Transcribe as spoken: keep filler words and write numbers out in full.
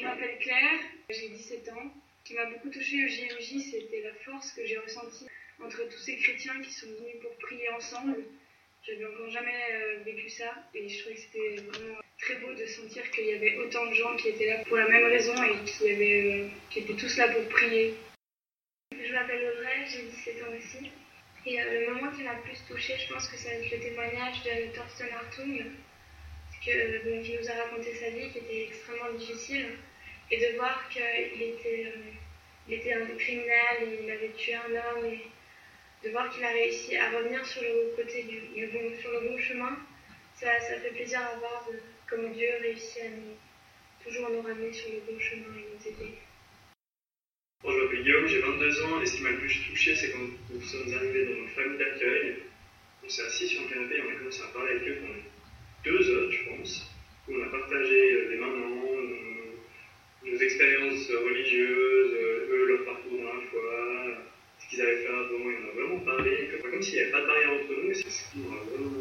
Je m'appelle Claire, j'ai dix-sept ans. Ce qui m'a beaucoup touchée au J M J, c'était la force que j'ai ressentie entre tous ces chrétiens qui sont venus pour prier ensemble. J'avais encore jamais euh, vécu ça et je trouvais que c'était vraiment très beau de sentir qu'il y avait autant de gens qui étaient là pour la même raison et qui, avaient, euh, qui étaient tous là pour prier. Je m'appelle Audrey, j'ai dix-sept ans aussi. Et euh, le moment qui m'a le plus touchée, je pense que ça va être le témoignage de Thorsten Hartung, parce que, donc, il nous a raconté sa vie qui était extrêmement difficile, et de voir qu'il était, euh, il était un criminel, et il avait tué un homme, et de voir qu'il a réussi à revenir sur le côté du, du bon, sur le bon chemin, ça, ça fait plaisir à voir de, comment Dieu réussit à nous, toujours nous ramener sur le bon chemin et nous aider. Bon, je m'appelle Guillaume, j'ai vingt-deux ans et ce qui m'a le plus touché, c'est quand nous sommes arrivés dans notre famille d'accueil. On s'est assis sur un canapé et on a commencé à parler avec eux pendant deux heures, je pense, où on a partagé des mamans, nos, nos expériences religieuses, eux, leur parcours dans la foi, ce qu'ils avaient fait avant, et on a vraiment parlé, comme, comme s'il n'y avait pas de barrière entre nous, et c'est ce qui m'a vraiment